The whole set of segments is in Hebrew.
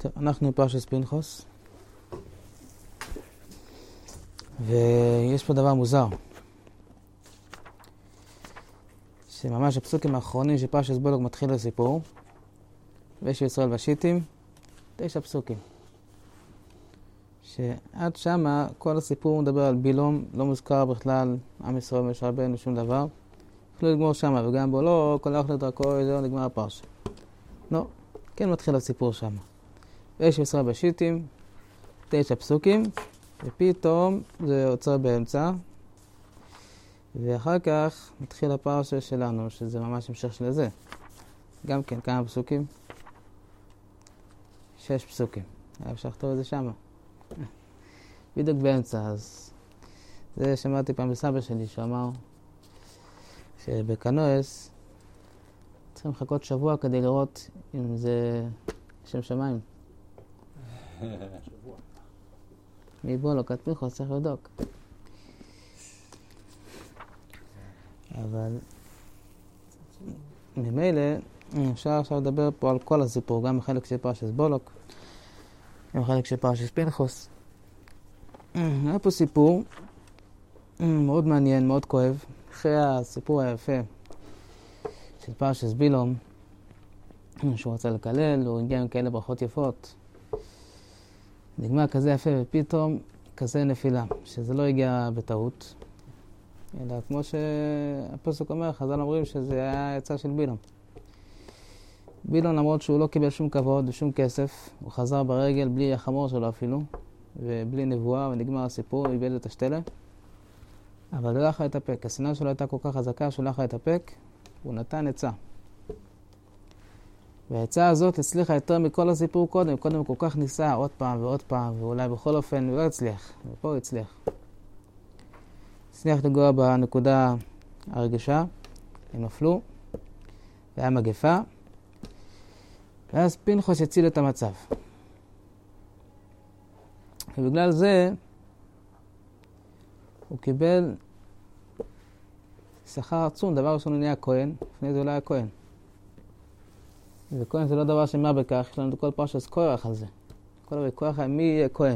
טוב, אנחנו בפרשת פנחס, ויש פה דבר מוזר, שממש הפסוקים האחרונים של פרשת בולוק מתחיל הסיפור, ויש ישראל ושיטים, 9 פסוקים. שעד שמה כל הסיפור מדבר על בילום, לא מוזכר בכלל עם ישראל ומשה רבנו שום דבר. יכלו לגמור שמה, וגם בו לא, כל הלך לדרכו, זהו נגמר הפרשה. לא, כן מתחיל הסיפור שמה. ויש ישראל ושיטים, 9 פסוקים, ופתאום זה עוצר באמצע, ואחר כך מתחיל הפרשה שלנו, שזה ממש המשך של זה. גם כן, כמה פסוקים? 6 פסוקים. היה אפשר לכתוב את זה שמה. בדיוק באמצע, אז זה שמעתי פעם בסבא שלי שאמר שבקנועס צריכים לחכות שבוע כדי לראות אם זה שם שמיים. שבוע. מבולוק עד פנחס צריך לבדוק. אבל ממילא אפשר עכשיו לדבר פה על כל הסיפור, גם החלק של פרשת בולוק, גם החלק של פרשת פנחס. היה פה סיפור מאוד מעניין, מאוד כואב. אחרי הסיפור היפה של פרשת בילום, שהוא רצה לקלל, הוא הגיע עם כאלה ברכות יפות. נגמר כזה יפה ופתאום כזה נפילה, שזה לא הגיע בטעות, אלא כמו שהפסוק אומר, חז"ל אומרים שזה היה יצא של בילום. בילום למרות שהוא לא קיבל שום כבוד ושום כסף, הוא חזר ברגל בלי החמור שלו אפילו, ובלי נבואה, ונגמר הסיפור, הוא איבד את השתלה. אבל לא יכל להתאפק, השנאה שלו הייתה כל כך חזקה שהוא לא יכל להתאפק, הוא נתן עצה. והעצה הזאת הצליחה יותר מכל הסיפור קודם. קודם הוא כל כך ניסה עוד פעם ועוד פעם, ואולי בכל אופן הוא לא הצליח, ופה הוא הצליח. הצליח לגוע בנקודה הרגישה, הם נפלו, והיה מגפה, ואז פנחס הציל את המצב. ובגלל זה הוא קיבל שכר עצום. דבר ראשון הוא נהיה כהן, לפני זה לא היה כהן. וכהן זה לא דבר שמה בכך, יש לנו כל פרשת קורח על זה. כל הרי קורח היה מי יהיה כהן.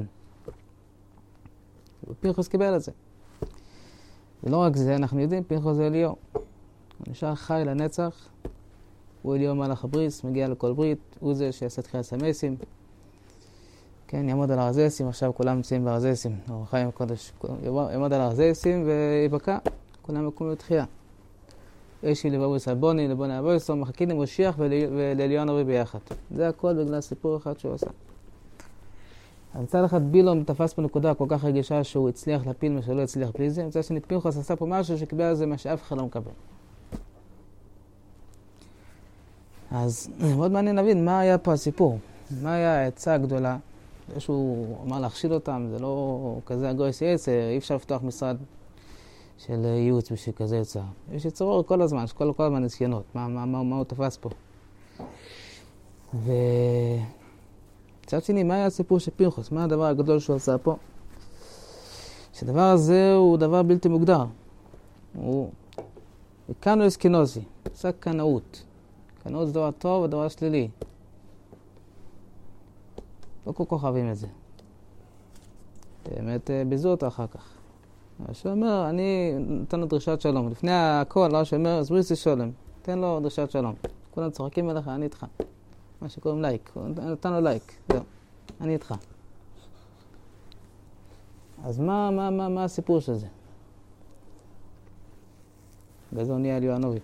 ופנחס קיבל את זה. ולא רק זה, אנחנו יודעים, פנחס זה אליהו. הוא נשאר חי לנצח, הוא אליהו מלאך הבריס, מגיע לכל ברית, הוא זה שיעשה תחיית המסים. כן, יעמוד על הרזסים, עכשיו כולם נמצאים ברזסים. אור החיים הקודש, יעמוד על הרזסים ויבקע, כולם יקומו לתחייה. אישי לבוא סלבוני, לבוני אבויסו, מחכים למשיח ולאליהו הנביא ביחד. זה הכל בגלל סיפור אחד שהוא עשה. אז מצד אחד בילום תפס פה נקודה כל כך רגישה שהוא הצליח להפיל מה שלא הצליח בלי זה. מצד שני פנחס עשה פה משהו שקיבל על זה מה שאף אחד לא מקבל. אז מאוד מעניין להבין מה היה פה הסיפור. מה היה העצה הגדולה? זה שהוא אמר להכשיל אותם, זה לא כזה אגויס יצר, אי אפשר לפתוח משרד של ייעוץ בשביל כזה יצר. יש יצרור כל הזמן, כל הזמן ניסיונות, מה הוא תפס פה. מצד שני, מה היה הסיפור של פנחס? מה הדבר הגדול שהוא עשה פה? שהדבר הזה הוא דבר בלתי מוגדר. הוא קנאוס קינוזי, עשה קנאות. קנאות זה דבר טוב ודבר שלילי. לא כל כך אוהבים את זה. באמת ביזו אותו אחר כך. שהוא אומר, אני נתן לו דרישת שלום. לפני הכל, לא שאומר, אז בריסי שולם. תן לו דרישת שלום. כולם צוחקים אליך, אני איתך. מה שקוראים לייק. נתן לו לייק. זהו. אני איתך. אז מה הסיפור של זה? באיזה הוא נהיה אליהו הנביא.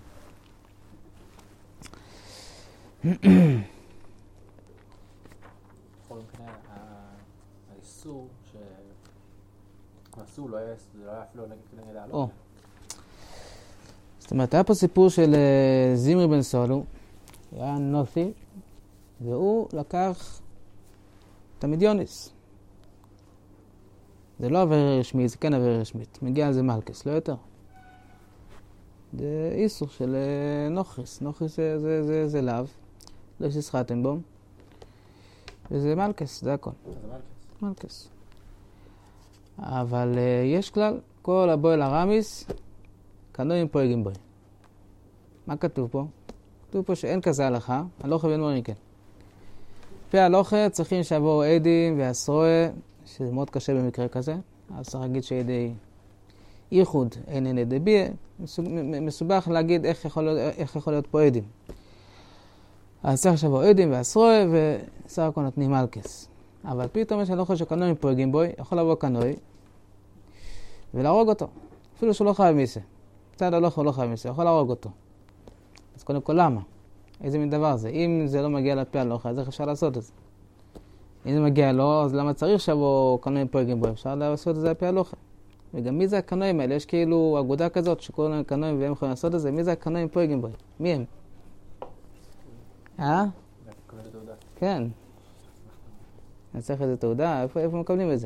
האיסור שהאסור לא היה אפילו נגד העלות. זאת אומרת, היה פה סיפור של זמרי בן סולו, היה נותי, והוא לקח את המדיוניס. זה לא עבר רשמית, זה כן עבר רשמית. מגיע על זה מלכס, לא יותר. זה איסור של נוכריס. נוכריס זה לאו, לא שסחטם בו. וזה מלכס, זה הכל. זה מלכס. מלכס. אבל יש כלל, כל הבוי לרמיס, קנויים פויגים בוי. מה כתוב פה? כתוב פה שאין כזה הלכה, אני לא חייב לנמור מכן. לפי ההלכה צריכים שיבואו עדים ועשרוה, שזה מאוד קשה במקרה כזה. אז צריך להגיד שעדי ייחוד אין עדי ביה. מסובך להגיד איך יכול להיות פה עדים. אז צריך שיבואו עדים ועשרוה, וסך הכל נותנים מלכס. אבל פתאום יש הלכה שקנויים פוגעים בו, יכול לבוא קנוי ולהרוג אותו. אפילו שהוא לא חייב מיסה. צד הלכה הוא לא חייב מיסה, יכול להרוג אותו. אז קודם כל למה? איזה מין דבר זה? אם זה לא מגיע לפי הלכה, אז איך אפשר לעשות את זה? אם זה מגיע לו, אז למה צריך שבו קנויים פוגעים בו? אפשר לעשות את זה לפי הלכה. וגם מי זה הקנויים האלה? יש כאילו אגודה כזאת שקוראים להם קנויים והם יכולים לעשות את זה. מי זה הקנויים פוגעים בו? מי הם? כן. אני צריך איזה תעודה, איפה מקבלים את זה?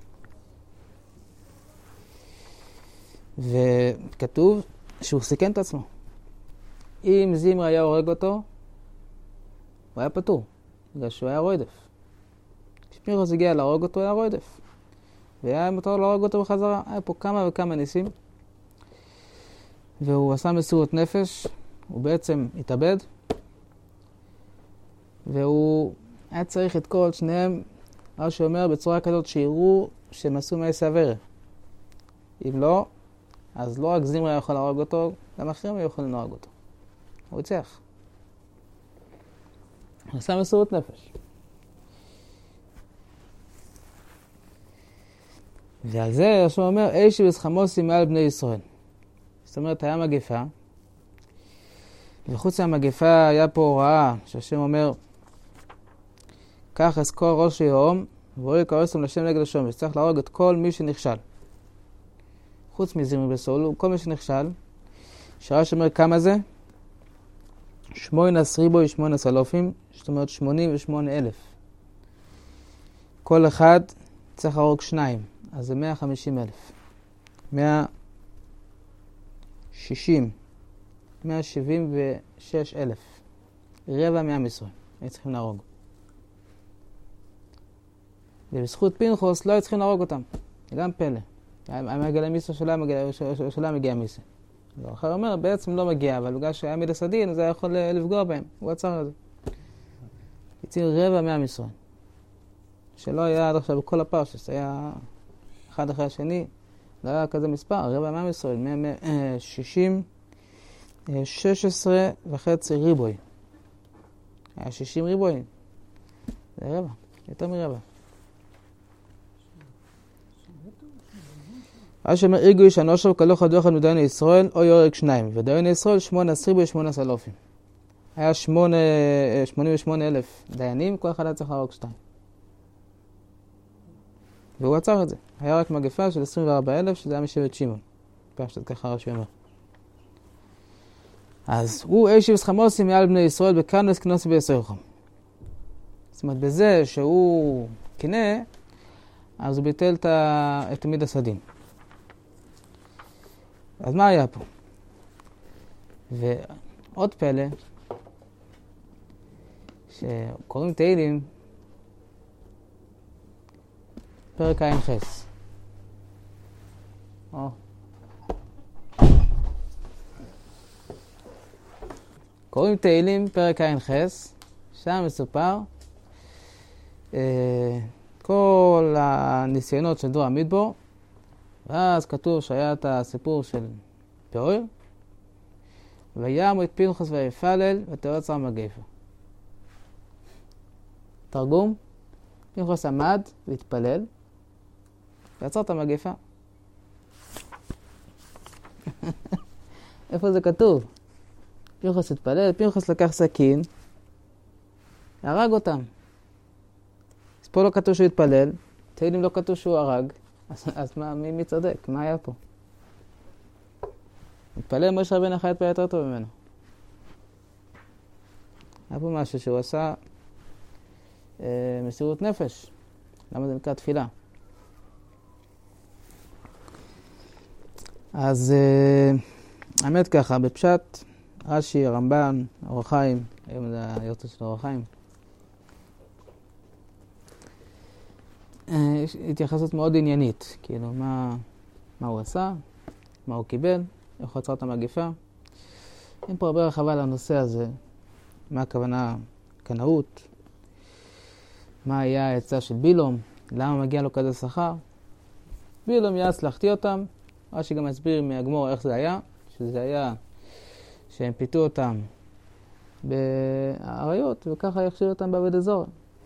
וכתוב שהוא סיכן את עצמו. אם זימרה היה הורג אותו, הוא היה פטור, בגלל שהוא היה רועדף. כשפינחוס הגיע להרוג אותו, היה רועדף. והיה מותר להרוג אותו בחזרה. היה פה כמה וכמה ניסים. והוא עשה מסירות נפש, הוא בעצם התאבד. והוא היה צריך את כל שניהם, מה שאומר בצורה כזאת שיראו שהם עשו מעשה עבירה. אם לא, אז לא רק זימרה יכול להרוג אותו, גם אחרים היו יכולים להרוג אותו. הוא הצליח. הוא עשה מסירות נפש. ועל זה השם אומר, איש וסחמוסי מעל בני ישראל. זאת אומרת, היה מגפה, וחוץ מהמגפה היה פה הוראה, שהשם אומר, כך אזכור ראש יהום, ואוי קרסום לשם נגד השומש. צריך להרוג את כל מי שנכשל. חוץ מזימרי בסול, כל מי שנכשל. שרש אומר כמה זה? 8,800, זאת אומרת 88,000. כל אחד צריך להרוג 2, אז זה 150,000. 176,000. רבע מעם ישראל. הם צריכים להרוג. ובזכות פינחוס לא היו צריכים להרוג אותם. זה גם פלא. היה מגיע למיסה שלה מגיע מיסה. אחר אומר, בעצם לא מגיע, אבל בגלל שהיה מידס הדין, זה היה יכול לפגוע בהם. הוא עצר את זה. הציל רבע מעם ישראל. שלא היה עד עכשיו בכל הפרשס, היה אחד אחרי השני, לא היה כזה מספר, רבע מעם ישראל, 16.5 ריבוי. היה 60 ריבוי. זה רבע, יותר מרבע. אז שאומר, איגו איש הנושר כלוך הדוח על מדייני ישראל, או יורק 2. ודייני ישראל 8,800. היה 88,000 דיינים, כל אחד היה צריך להרוג 2. והוא עצר את זה. היה רק מגפה של 24,000, שזה היה משבט שמעון. פשטת ככה רש"י אומר. אז הוא איש וסחמוסי מעל בני ישראל, בכנס כנוסי בישראלכם. זאת אומרת, בזה שהוא קנה, אז הוא ביטל את מידס הדין. אז מה היה פה? ועוד פלא, שקוראים תהילים, פרק עין חס. קוראים תהילים, פרק עין חס, שם מסופר, כל הניסיונות של דור המדבור, ואז כתוב שהיה את הסיפור של פאויר, ויעמו את פינחוס ויפלל ותיעצר המגפה. תרגום, פינחוס עמד והתפלל, ועצר את המגפה. איפה זה כתוב? פינחוס התפלל, פינחוס לקח סכין, הרג אותם. אז פה לא כתוב שהוא התפלל, תהילים לא כתוב שהוא הרג, אז מי צודק? מה היה פה? התפלל משה רבנו החי התפלל יותר טוב ממנו. היה פה משהו שהוא עשה מסירות נפש. למה זה נקרא תפילה? אז האמת ככה, בפשט, רש"י, הרמב"ן, אור החיים, היום זה היורצייט של אור החיים. יש התייחסות מאוד עניינית, כאילו מה הוא עשה, מה הוא קיבל, איך הוא עצר את המגפה. אין פה הרבה רחבה לנושא הזה, מה הכוונה קנאות. מה היה העצה של בילום? למה מגיע לו כזה שכר? בילום יעץ להחטיא אותם. רש"י גם הסביר מהגמור איך זה היה. שזה היה שהם פיתו אותם באריות, וככה יכשיר אותם בעבודת זרה.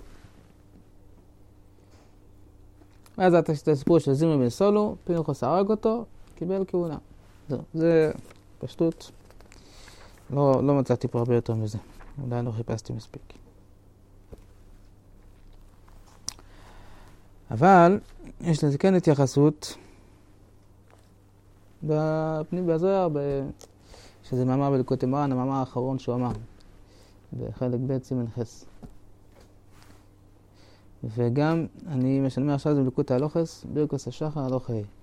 ואז את הסיפור של זמרי בן סולו, פנחס הרג אותו, קיבל כהונה. זה פשטות. לא מצאתי פה הרבה יותר מזה. אולי לא חיפשתי מספיק. אבל יש לזה כן התייחסות בפנים בזוהר, שזה מאמר בליקוטי מוהר"ן, המאמר האחרון שהוא אמר, בחלק ב' סימן חס. וגם, מה שאני אומר עכשיו זה בליקוטי הלוחס, ברכות השחר הלוך ה'.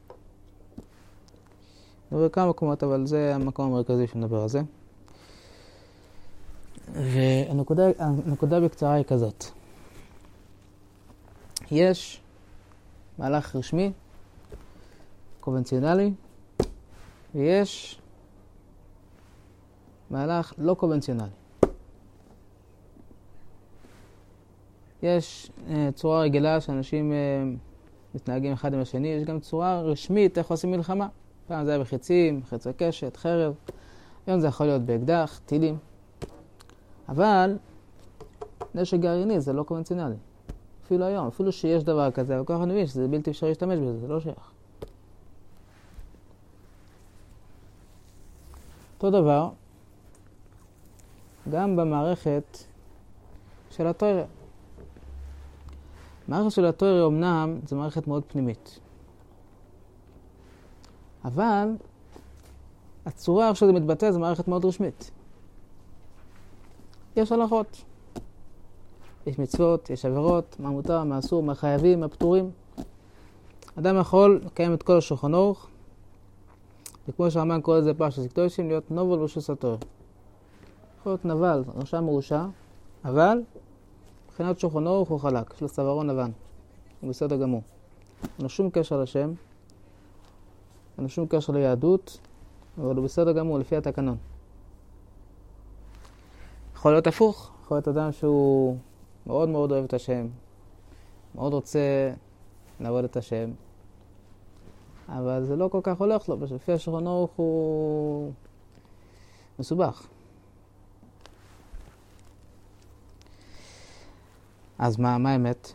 נדבר כמה מקומות, אבל זה המקום המרכזי שנדבר על זה. והנקודה בקצרה היא כזאת. יש מהלך רשמי, קונבנציונלי, ויש מהלך לא קונבנציונלי. יש צורה רגילה שאנשים מתנהגים אחד עם השני, יש גם צורה רשמית איך עושים מלחמה. פעם זה היה בחיצים, חץ הקשת, חרב, היום זה יכול להיות באקדח, טילים. אבל נשק גרעיני זה לא קונבנציונלי. אפילו היום, אפילו שיש דבר כזה, אבל כל אחד מבין שזה בלתי אפשרי להשתמש בזה, זה לא שייך. אותו דבר, גם במערכת של התורה. המערכת של התורה אומנם זו מערכת מאוד פנימית. אבל הצורה איך שזה מתבטא זו מערכת מאוד רשמית. יש הלכות. יש מצוות, יש עבירות, מה מותר, מה אסור, מה חייבים, מה פטורים. אדם יכול לקיים את כל השולחן ערוך, וכמו שהרמב"ן קורא לזה פרשת קדושים, להיות נובל ברשות התורה. יכול להיות נבל, רשע מרושע, אבל מבחינת שולחן ערוך הוא חלק, יש לו צווארון לבן. הוא בסדר גמור. אין לו שום קשר לשם, אין לו שום קשר ליהדות, אבל הוא בסדר גמור לפי התקנון. יכול להיות הפוך, יכול להיות אדם שהוא מאוד מאוד אוהב את השם, מאוד רוצה לעבוד את השם, אבל זה לא כל כך הולך לו, לפי השולחן ערוך הוא מסובך. אז מה האמת?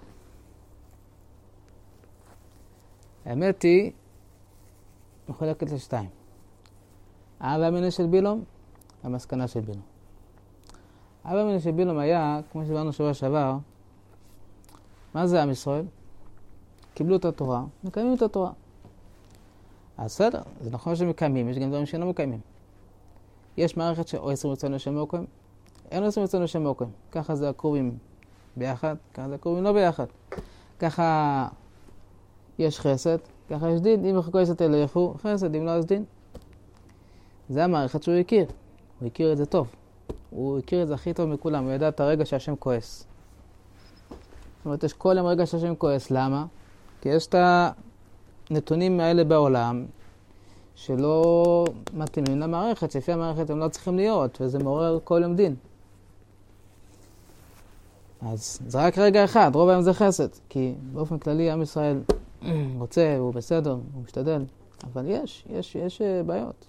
האמת היא מחולקת לשתיים. האב המינוי של בילום, המסקנה של בילום. האב המינוי של בילום היה, כמו שדיברנו שבוע שעבר, מה זה עם ישראל? קיבלו את התורה, מקיימים את התורה. אז בסדר, זה נכון שמקיימים, יש גם דברים שלא מקיימים. יש מערכת שאו 20 רצון לשם מוקם, אין 20 רצון לשם מוקם. ככה זה הקרובים ביחד, ככה זה הקרובים לא ביחד. ככה יש חסד, ככה יש דין. אם יחכו יסת אלו יחו חסד, אם לא אז דין. זה המערכת שהוא הכיר. הוא הכיר את זה טוב. הוא הכיר את זה הכי טוב מכולם. הוא ידע את הרגע שהשם כועס. זאת אומרת, יש כל יום רגע שהשם כועס. למה? כי יש את הנתונים האלה בעולם שלא מתאימים למערכת, שלפי המערכת הם לא צריכים להיות, וזה מעורר כל יום דין. אז זה רק רגע אחד, רוב היום זה חסד, כי באופן כללי עם ישראל רוצה, הוא בסדר, הוא משתדל, אבל יש בעיות.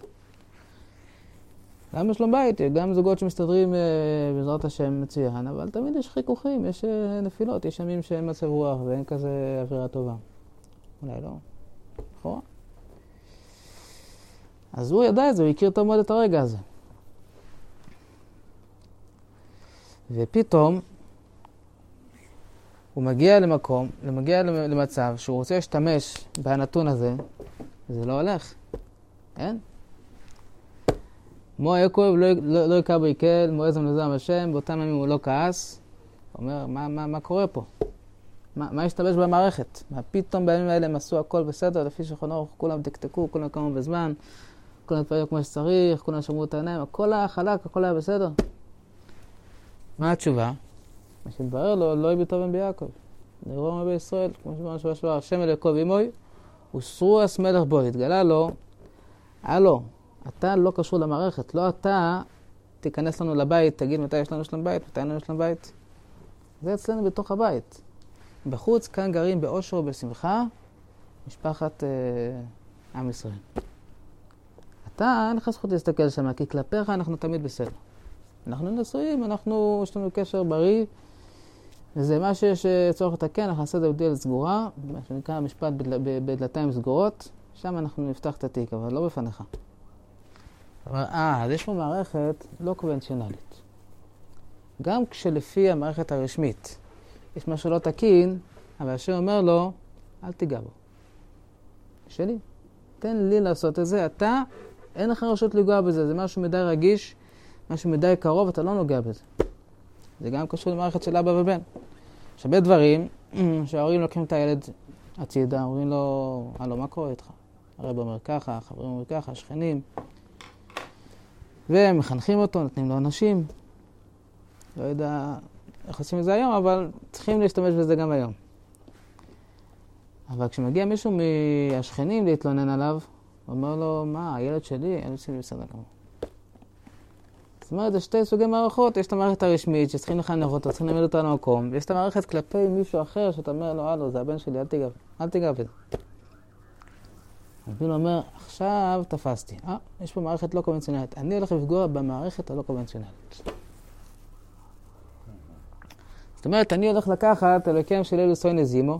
גם בשלום בית, גם זוגות שמסתדרים בעזרת השם מצוין, אבל תמיד יש חיכוכים, יש נפילות, יש ימים שאין מצב רוח ואין כזה אווירה טובה. אולי לא, נכון? אז הוא ידע את זה, הוא הכיר טוב מאוד את הרגע הזה. ופתאום הוא מגיע למצב שהוא רוצה להשתמש בנתון הזה, וזה לא הולך. אין? מו יעקב לא יקר ביקל, מועז מנוזם השם, באותם ימים הוא לא כעס. הוא אומר, מה קורה פה? מה השתבש במערכת? פתאום בימים האלה הם עשו הכל בסדר, לפי שולחן ערוך, כולם תקתקו, כולם קמו בזמן, כולם התפללו כמו שצריך, כולם שמרו את העיניים, הכל היה חלק, הכל היה בסדר. מה התשובה? מה שהתברר לו, לא יהיה טוב ביעקב. נראה מה בישראל, כמו שאמרנו שבוע שעבר, השם אלוקו ועמוי, וסרו אס מלך בו, התגלה לו, הלו, אתה לא קשור למערכת, לא אתה תיכנס לנו לבית, תגיד מתי יש לנו שלום בית, מתי אין לנו שלום בית. זה אצלנו בתוך הבית. בחוץ, כאן גרים באושר ובשמחה, משפחת עם ישראל. אתה, אין לך זכות להסתכל שם, כי כלפיך אנחנו תמיד בסדר. אנחנו נשואים, יש לנו קשר בריא, וזה מה שיש צורך לתקן, אנחנו נעשה את זה בדלת סגורה, מה שנקרא משפט בדלתיים סגורות, שם אנחנו נפתח את התיק, אבל לא בפניך. אז יש פה מערכת לא קונבנציונלית. גם כשלפי המערכת הרשמית יש משהו לא תקין, אבל השם אומר לו, אל תיגע בו. שלי, תן לי לעשות את זה, אתה, אין לך רשות לגוע בזה, זה משהו מדי רגיש, משהו מדי קרוב, אתה לא נוגע בזה. זה גם קשור למערכת של אבא ובן. יש הרבה דברים שההורים לוקחים את הילד הצידה, אומרים לו, הלו, מה קורה איתך? הרב אומר ככה, חברים אומר ככה, שכנים. והם מחנכים אותו, נותנים לו אנשים. לא יודע איך עושים את זה היום, אבל צריכים להשתמש בזה גם היום. אבל כשמגיע מישהו מהשכנים להתלונן עליו, הוא אומר לו, מה, הילד שלי בסדר כמובן. זאת אומרת, זה שתי סוגי מערכות. יש את המערכת הרשמית שצריכים לחנך אותה, צריכים ללמד אותה למקום, ויש את המערכת כלפי מישהו אחר שאתה אומר לו, הלו, זה הבן שלי, אל תיגע בזה. רבינו אומר, עכשיו תפסתי. יש פה מערכת לא קונבנציונלית. אני הולך לפגוע במערכת הלא קונבנציונלית. זאת אומרת, אני הולך לקחת אלוקים של אלו סוי נזימו,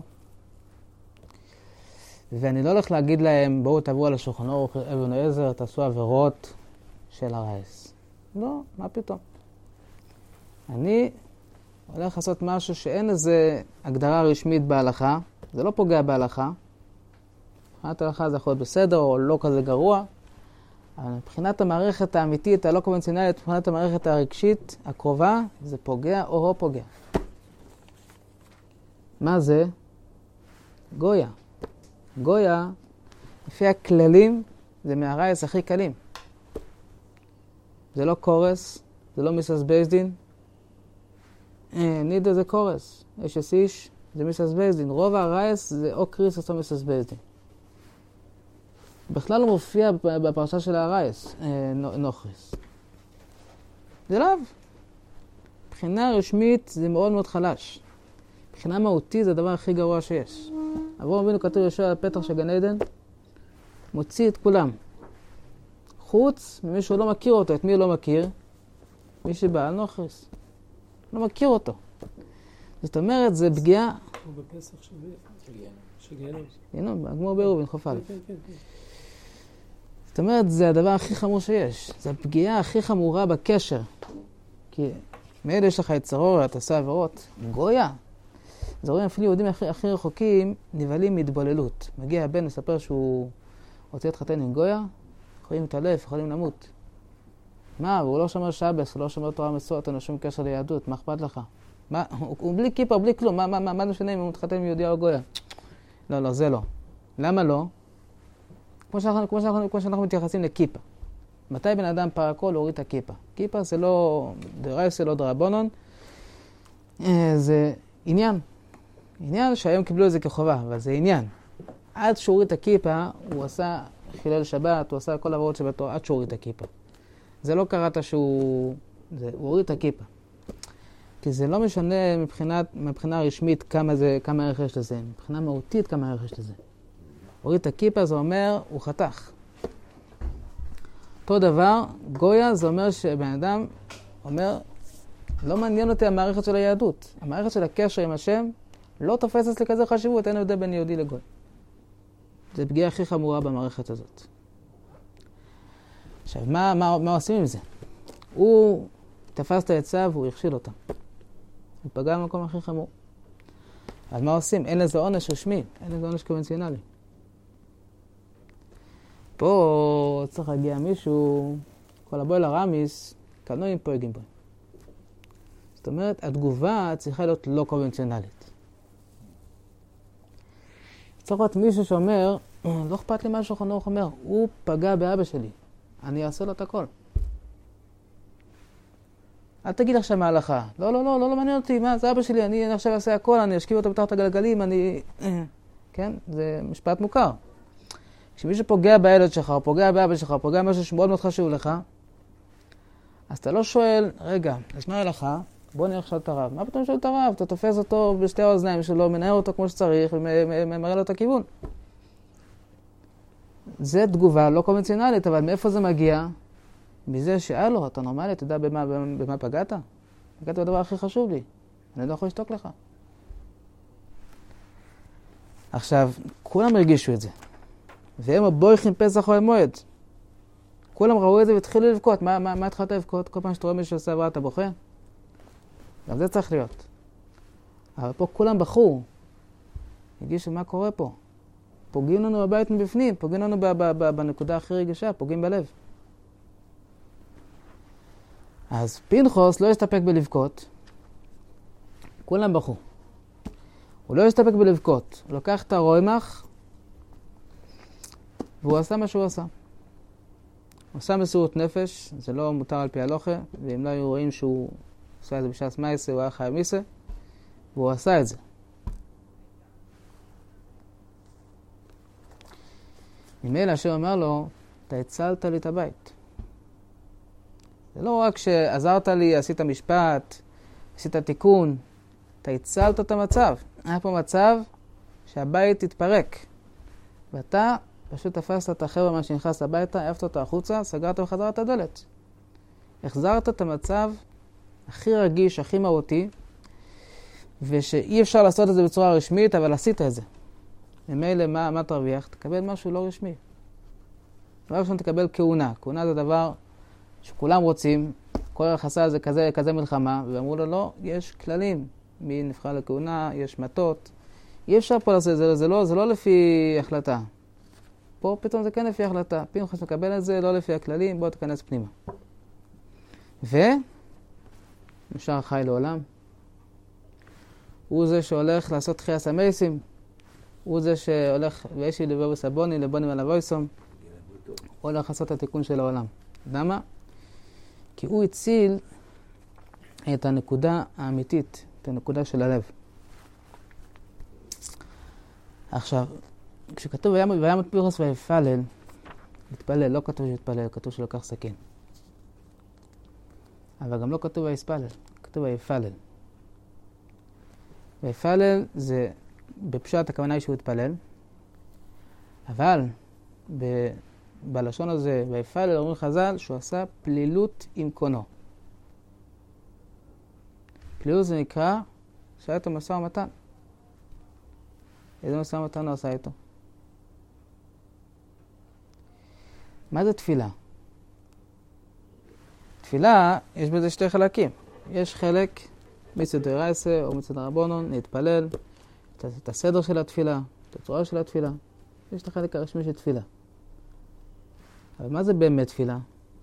ואני לא הולך להגיד להם, בואו תעברו על השולחן אורך אבן עזר, תעשו עבירות של הרייס. לא, מה פתאום? אני הולך לעשות משהו שאין איזה הגדרה רשמית בהלכה, זה לא פוגע בהלכה. מבחינת ההלכה זה יכול להיות בסדר או לא כזה גרוע, אבל מבחינת המערכת האמיתית, הלא קונבנציונלית, מבחינת המערכת הרגשית הקרובה, זה פוגע או לא פוגע. מה זה? גויה. גויה, לפי הכללים, זה מהרייס הכי קלים. זה לא קורס, זה לא מיסס בייסדין. נידה זה קורס. יש איש, זה מיסס בייסדין. רוב הרייס זה או קריס או מיסס בייסדין. בכלל לא מופיע בפרשה של הרייס, נוחריס. זה לאו. מבחינה רשמית זה מאוד מאוד חלש. מבחינה מהותית זה הדבר הכי גרוע שיש. אברהם אבינו כתוב יושב על הפתח של גן עדן, מוציא את כולם. חוץ ממי שהוא לא מכיר אותו. את מי הוא לא מכיר? מי שבא על נוחריס. לא מכיר אותו. זאת אומרת, זה פגיעה... הוא בפסח של גיהנום. גיהנום, כמו בעירובין, חוף א'. זאת אומרת, זה הדבר הכי חמור שיש. זה הפגיעה הכי חמורה בקשר. כי מיד יש לך יצרור, אתה עושה עבירות. גויה. אז רואים אפילו יהודים הכי רחוקים נבהלים מהתבוללות. מגיע הבן לספר שהוא רוצה להתחתן עם גויה, יכולים להתעלף, יכולים למות. מה, הוא לא שומר שבס, הוא לא שומר תורה מסורת, אין לו שום קשר ליהדות, מה אכפת לך? מה, הוא בלי כיפה, בלי כלום, מה משנה אם הוא מתחתן עם יהודי או גויה? לא, זה לא. למה לא? כמו שאנחנו מתייחסים לכיפה. מתי בן אדם פרקו להוריד את הכיפה? כיפה זה לא דרייס, זה לא דרבנון, זה עניין. עניין שהיום קיבלו את זה כחובה, אבל זה עניין. עד שהוא הוריד את הכיפה, הוא עשה חילל שבת, הוא עשה כל העברות שבתו, עד שהוא הוריד את הכיפה. זה לא קראת הוא הוריד את הכיפה. כי זה לא משנה מבחינה רשמית כמה ערך יש לזה, מבחינה מהותית כמה ערך יש לזה. הוריד את הכיפה זה אומר, הוא חתך. אותו דבר, גויה זה אומר שבן אדם אומר, לא מעניין אותי המערכת של היהדות. המערכת של הקשר עם השם לא תופסת לכזה חשיבות, אין הבדל בין יהודי לגוי. זה פגיעה הכי חמורה במערכת הזאת. עכשיו, מה עושים עם זה? הוא תפס את העצה והוא הכשיל אותה. הוא פגע במקום הכי חמור. אז מה עושים? אין לזה עונש רשמי, אין לזה עונש קונבנציונלי. פה צריך להגיע מישהו, כל הבוי לרמיס, קנועים פה יגים בו. זאת אומרת, התגובה צריכה להיות לא קונבנציונלית. צריך להיות מישהו שאומר, לא אכפת לי מה שחנוך אומר, הוא פגע באבא שלי, אני אעשה לו את הכל. אל תגיד עכשיו מההלכה. לא מעניין אותי, מה, זה אבא שלי, אני עכשיו אעשה הכל, אני אשכיב אותו בתחת הגלגלים, כן, זה משפט מוכר. כשמישהו פוגע בילד שלך, או פוגע באבא שלך, או פוגע משהו שמאוד מאוד חשוב לך, אז אתה לא שואל, רגע, אז מה ההלכה? בוא נראה עכשיו את הרב. מה פתאום לשאול את הרב? אתה תופס אותו בשתי האוזניים שלו, מנער אותו כמו שצריך, ומראה לו את הכיוון. זה תגובה לא קונבנציונלית, אבל מאיפה זה מגיע? מזה שאלו, אתה נורמלי, אתה יודע במה פגעת? פגעת בדבר הכי חשוב לי. אני לא יכול לשתוק לך. עכשיו, כולם הרגישו את זה. והם הבויכים פסח או המועד. כולם ראו את זה והתחילו לבכות. מה התחלת לבכות? כל פעם שאתה רואה מישהו שעושה עברה, אתה בוכה? גם זה צריך להיות. אבל פה כולם בכו. הרגישו מה קורה פה. פוגעים לנו בבית מבפנים, פוגעים לנו בנקודה הכי רגישה, פוגעים בלב. אז פנחס לא הסתפק בלבכות. כולם בכו. הוא לא הסתפק בלבכות. הוא לקח את הרוימח, והוא עשה מה שהוא עשה. הוא עשה מסירות נפש, זה לא מותר על פי הלוכה, ואם לא היו רואים שהוא עשה את זה בשעס מייסה, הוא היה חייב מיסה, והוא עשה את זה. ממילא השם אמר לו, אתה הצלת לי את הבית. זה לא רק שעזרת לי, עשית משפט, עשית תיקון, אתה הצלת את המצב. היה פה מצב שהבית התפרק. ואתה פשוט תפסת את החבר'ה מה שנכנס הביתה, העפת אותו החוצה, סגרת וחזרת את הדלת. החזרת את המצב הכי רגיש, הכי מהותי, ושאי אפשר לעשות את זה בצורה רשמית, אבל עשית את זה. ממילא מה תרוויח? תקבל משהו לא רשמי. דבר ראשון תקבל כהונה. כהונה זה דבר שכולם רוצים, כל יחסה זה כזה מלחמה, ואמרו לו לא, יש כללים. מי נבחר לכהונה, יש מתות. אי אפשר פה לעשות את זה, זה לא לפי החלטה. פה פתאום זה כן לפי החלטה. פנחס מקבל את זה, לא לפי הכללים, בוא תכנס פנימה. נשאר חי לעולם. הוא זה שהולך לעשות חייס המייסים. הוא זה שהולך, ויש לי לבוא בסבוני, לבונים על הבויסום. הוא הולך לעשות את התיקון של העולם. למה? כי הוא הציל את הנקודה האמיתית, את הנקודה של הלב. עכשיו, כשכתוב וימות פנחס ויפלל, התפלל, לא כתוב שהתפלל, כתוב שלקח סכין. אבל גם לא כתוב ויספלל, כתוב ויפלל. ויפלל זה, בפשט הכוונה היא שהוא התפלל, אבל בלשון הזה, ויפלל, אומרים חז"ל, שהוא עשה פלילות עם קונו. פלילות זה נקרא שהיה איתו משא ומתן. איזה משא ומתן הוא עשה איתו? מה זה תפילה? תפילה, יש בזה שתי חלקים. יש חלק מצד דרייסה או מצד רבונון, להתפלל, את הסדר של התפילה, את הצורה של התפילה. יש את החלק הרשמי של תפילה. אבל מה זה באמת תפילה?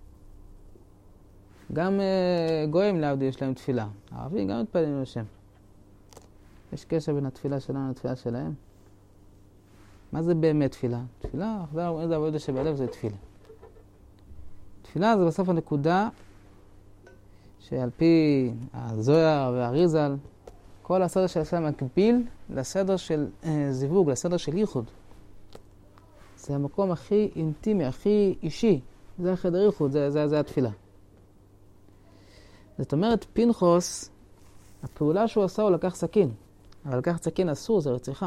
גם גויים להבדיל יש להם תפילה. הערבים גם מתפללים לשם. יש קשר בין התפילה שלנו לתפילה שלהם. מה זה באמת תפילה? תפילה, איזה עבודה שבלב זה תפילה. תפילה זה בסוף הנקודה שעל פי הזוהר והאריזל, כל הסדר של הסדר מקביל לסדר של זיווג, לסדר של ייחוד. זה המקום הכי אינטימי, הכי אישי. זה החדר ייחוד, זה התפילה. זאת אומרת, פנחס, הפעולה שהוא עשה הוא לקח סכין. אבל לקח סכין אסור, זה רציחה.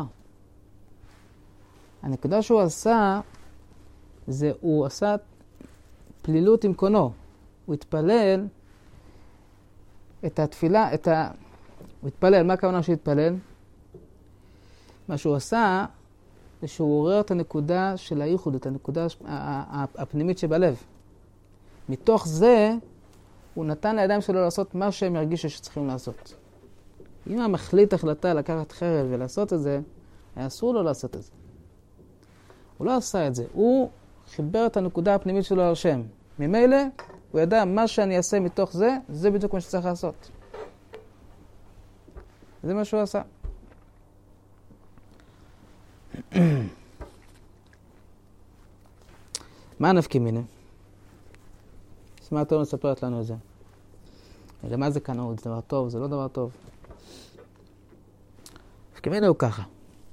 הנקודה שהוא עשה, זה הוא עשה פלילות עם קונו. הוא התפלל את התפילה, הוא התפלל, מה הכוונה שהוא התפלל? מה שהוא עשה, זה שהוא עורר את הנקודה של הייחוד, את הנקודה הפנימית שבלב. מתוך זה, הוא נתן לידיים שלו לעשות מה שהם הרגישו שצריכים לעשות. אם הוא מחליט החלטה לקחת חרב ולעשות את זה, היה אסור לו לעשות את זה. הוא לא עשה את זה, הוא חיבר את הנקודה הפנימית שלו על השם. ממילא, הוא ידע מה שאני אעשה מתוך זה, זה בדיוק מה שצריך לעשות. זה מה שהוא עשה. מה נפקא מינה? מה התורה מספרת לנו את זה? למה זה קנאות? זה דבר טוב? זה לא דבר טוב? נפקא מינה הוא ככה.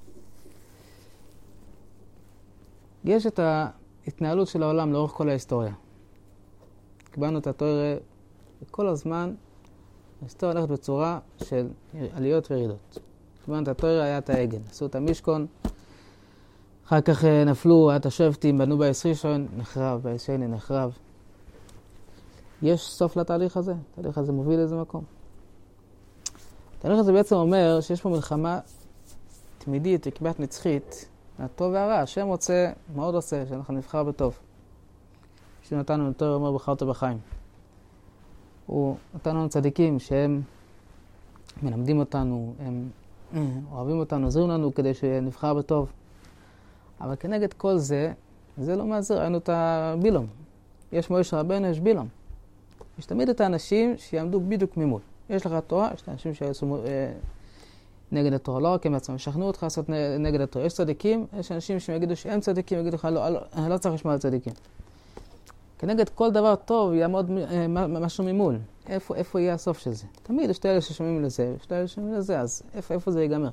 יש את ההתנהלות של העולם לאורך כל ההיסטוריה. קיבלנו את התורה, וכל הזמן ההיסטוריה הולכת בצורה של עליות וירידות. כלומר, התורה היה את העגל, עשו את המשכון, אחר כך נפלו, היה את השבטים, בנו בייס ראשון, נחרב, בייס שני נחרב. יש סוף לתהליך הזה? התהליך הזה מוביל לאיזה מקום. התהליך הזה בעצם אומר שיש פה מלחמה תמידית וכמעט נצחית, הטוב והרע. השם רוצה, מאוד רוצה, שאנחנו נבחר בטוב. שנתן לנו יותר אומר בחרת בחיים. הוא נתן לנו צדיקים שהם מלמדים אותנו, הם אוהבים אותנו, עוזרים לנו כדי שנבחר בטוב. אבל כנגד כל זה, זה לא מעזר. ראינו את הבילום. יש מוישה רבנו, יש בילום. יש תמיד את האנשים שיעמדו בדיוק ממול. יש לך תורה, יש את האנשים שיעשו נגד התורה. לא רק הם עצמם, ישכנעו אותך לעשות נגד התורה. יש צדיקים, יש אנשים שיגידו שהם צדיקים, יגידו לך, לא צריך לשמוע על צדיקים. כנגד כל דבר טוב יעמוד משהו ממול. איפה יהיה הסוף של זה? תמיד יש את אלה ששומעים לזה, יש את אלה ששומעים לזה, אז איפה זה ייגמר?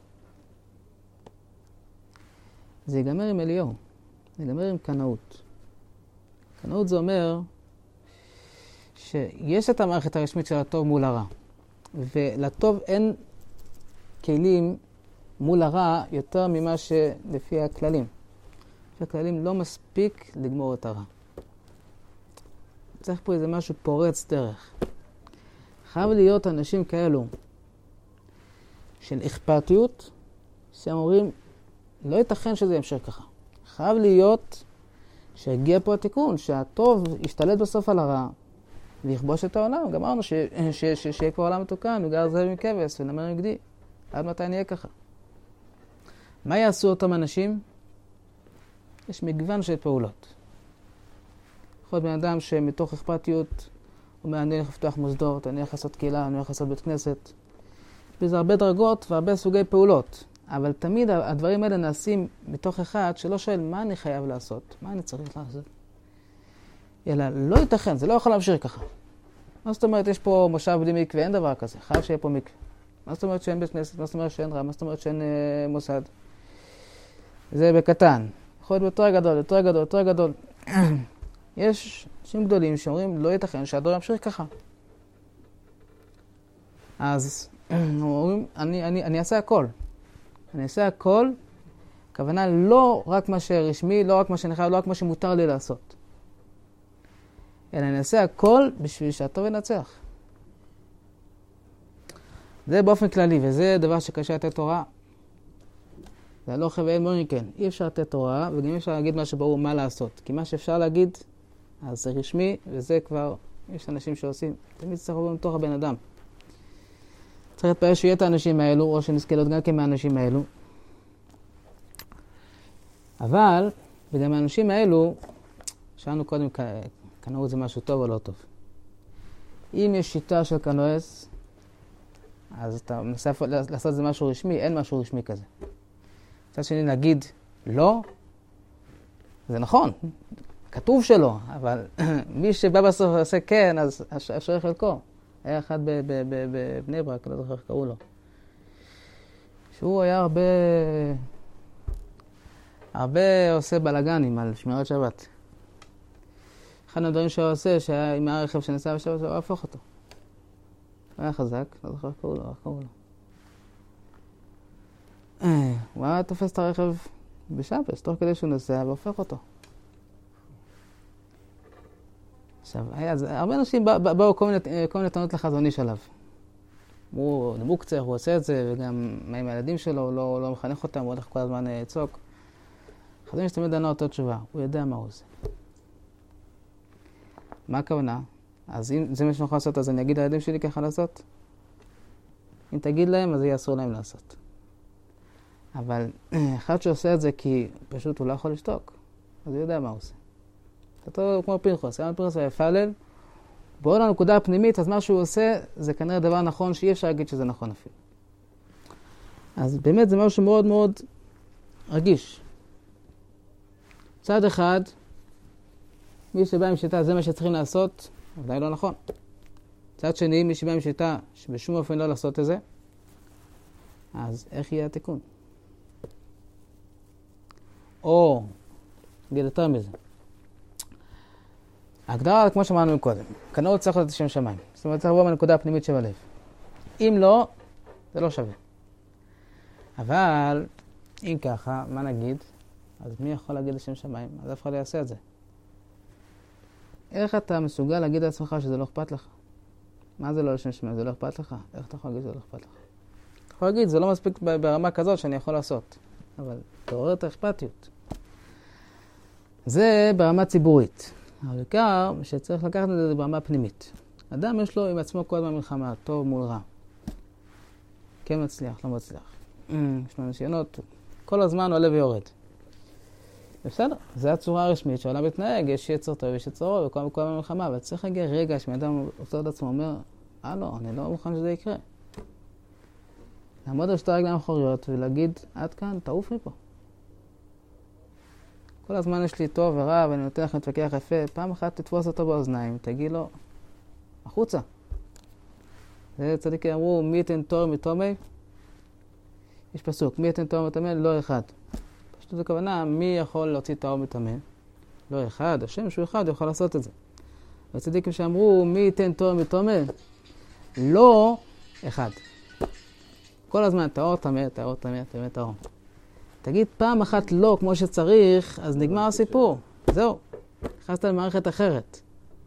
זה ייגמר עם אליהו. זה ייגמר עם קנאות. קנאות זה אומר שיש את המערכת הרשמית של הטוב מול הרע. ולטוב אין כלים מול הרע יותר ממה שלפי הכללים. לפי הכללים לא מספיק לגמור את הרע. צריך פה איזה משהו פורץ דרך. חייב להיות אנשים כאלו של אכפתיות, שהם אומרים, לא ייתכן שזה ימשך ככה. חייב להיות שהגיע פה התיקון, שהטוב ישתלט בסוף על הרע, ויכבוש את העולם. גמרנו שיהיה כבר עולם מתוקן, וגר זאב עם כבש, ונמר עם גדי. עד מתי נהיה ככה? מה יעשו אותם אנשים? יש מגוון של פעולות. יכול להיות בן אדם שמתוך אכפתיות, הוא אומר, אני הולך לפתוח מוסדות, אני הולך לעשות קהילה, אני הולך לעשות בית כנסת. וזה הרבה דרגות והרבה סוגי פעולות. אבל תמיד הדברים האלה נעשים מתוך אחד שלא שואל מה אני חייב לעשות, מה אני צריך לעשות. אלא לא ייתכן, זה לא יכול להמשיך ככה. מה זאת אומרת, יש פה מושב בלי מקווה, אין דבר כזה, חייב שיהיה פה מקווה. מה זאת אומרת שאין בית כנסת, מה זאת אומרת שאין רב, מה זאת אומרת שאין מוסד. זה בקטן. יכול להיות יותר גדול, יותר גדול, יותר גדול. יש אנשים גדולים שאומרים, לא ייתכן שהדור ימשיך ככה. אז אומרים, אני אעשה הכל. אני אעשה הכל, הכוונה לא רק מה שרשמי, לא רק מה שאני חייב, לא רק מה שמותר לי לעשות. אלא אני אעשה הכל בשביל שהטוב ינצח. זה באופן כללי, וזה דבר שקשה לתת תורה. זה לא חייב אין מוניקן. אי אפשר לתת תורה, וגם אי אפשר להגיד מה שברור מה לעשות. כי מה שאפשר להגיד, אז זה רשמי, וזה כבר, יש אנשים שעושים. תמיד צריך לבוא מתוך הבן אדם. צריך להתפעל שיהיה את האנשים האלו, או שנזכה להיות גם כן מהאנשים האלו. אבל, וגם האנשים האלו, שאלנו קודם, קנאות זה משהו טוב או לא טוב. אם יש שיטה של קנואס, אז אתה מנסה לעשות את זה משהו רשמי, אין משהו רשמי כזה. מצד שני נגיד לא, זה נכון, כתוב שלא, אבל מי שבא בסוף ועושה כן, אז אשר חלקו. היה אחד בבני ברק, לא זוכר איך קראו לו. שהוא היה הרבה עושה בלגנים על שמירת שבת. אחד הדברים שהוא עושה, שהיה עם הרכב שנסע בשבת, הוא הפוך אותו. הוא היה חזק, לא זוכר איך קראו לו, הוא היה תופס את הרכב בשבת, תוך כדי שהוא נסע והופך אותו. עכשיו, הרבה אנשים באו כל מיני טענות לחזון איש עליו. הוא מוקצר, הוא עושה את זה, וגם עם הילדים שלו, הוא לא מחנך אותם, הוא הולך כל הזמן לצעוק. חזון איש תמיד ענה אותו תשובה, הוא יודע מה הוא עושה. מה הכוונה? אז אם זה מה שאני יכול לעשות, אז אני אגיד לילדים שלי ככה לעשות? אם תגיד להם, אז זה יהיה אסור להם לעשות. אבל אחד שעושה את זה כי פשוט הוא לא יכול לשתוק, אז הוא יודע מה הוא עושה. אותו כמו פנחס, היה פנחס ויפלל, בעוד הנקודה הפנימית, אז מה שהוא עושה, זה כנראה דבר נכון, שאי אפשר להגיד שזה נכון אפילו. אז באמת זה משהו מאוד מאוד רגיש. צד אחד, מי שבא עם שיטה, זה מה שצריכים לעשות, ודאי לא נכון. צד שני, מי שבא עם שיטה, שבשום אופן לא לעשות את זה, אז איך יהיה התיקון? או, נגיד יותר מזה. ההגדרה, כמו שאמרנו קודם, קנאות צריך להיות לשם שמיים. זאת אומרת, צריך לבוא מהנקודה הפנימית שבלב. אם לא, זה לא שווה. אבל, אם ככה, מה נגיד? אז מי יכול להגיד לשם שמיים? אז אף אחד לא יעשה את זה. איך אתה מסוגל להגיד לעצמך שזה לא אכפת לך? מה זה לא לשם שמיים? זה לא אכפת לך? איך אתה יכול להגיד שזה לא אכפת לך? אתה יכול להגיד, זה לא מספיק ברמה כזאת שאני יכול לעשות. אבל תעורר את האכפתיות. זה ברמה ציבורית. אבל בעיקר, שצריך לקחת את זה ברמה פנימית. אדם יש לו עם עצמו כל הזמן מלחמה, טוב מול רע. כן מצליח, לא מצליח. יש לו ניסיונות, כל הזמן עולה ויורד. בסדר, זו הצורה הרשמית שהעולם מתנהג, יש יצר טוב, יש יצר רע, וכל הזמן מלחמה, אבל צריך להגיע רגע שמאדם עושה את עצמו, אומר, לא, אני לא מוכן שזה יקרה. לעמוד על שתי הרגליים האחוריות ולהגיד, עד כאן, תעוף מפה. כל הזמן יש לי טוב ורע, ואני נותן לך להתווכח יפה, פעם אחת תתפוס אותו באוזניים, תגיד לו, החוצה. זה צדיקים אמרו, מי יתן תור מתומי? יש פסוק, מי יתן תור מתומי? לא אחד. פשוט זו כוונה, מי יכול להוציא תור מתומי? לא אחד, השם שהוא אחד יכול לעשות את זה. והצדיקים שאמרו, מי יתן תור מתומי? לא אחד. כל הזמן, תאור, תמר, תאור, תמר, תמר, תאור. תגיד פעם אחת לא כמו שצריך, אז נגמר הסיפור. זהו. נכנסת למערכת אחרת.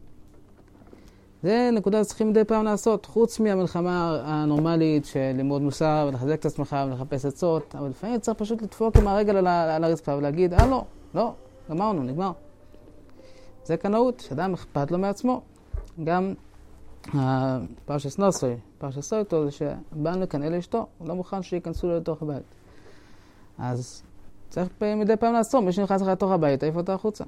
זה נקודה שצריכים מדי פעם לעשות, חוץ מהמלחמה הנורמלית של לימוד מוסר ולחזק את עצמך ולחפש עצות, אבל לפעמים צריך פשוט לדפוק עם הרגל על הרצפה ולהגיד, לא, לא, גמרנו, נגמר. זה קנאות, שאדם אכפת לו מעצמו. גם פרשת נוסוי, פרשת סויטו, זה שבאנו לכאן אל אשתו, הוא לא מוכן שיכנסו לו לתוך הבית. אז צריך מדי פעם לעצור, מי שנכנס לך לתוך הבית, תעיף אותה החוצה.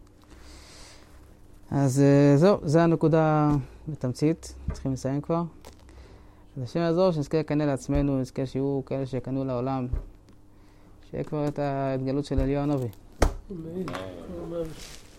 אז זהו, זה הנקודה בתמצית, צריכים לסיים כבר. אז השם יעזור, שנזכה לקנא לעצמנו, נזכה שיהיו כאלה שיקנו לעולם, שיהיה כבר את ההתגלות של אליהו הנביא. אמן.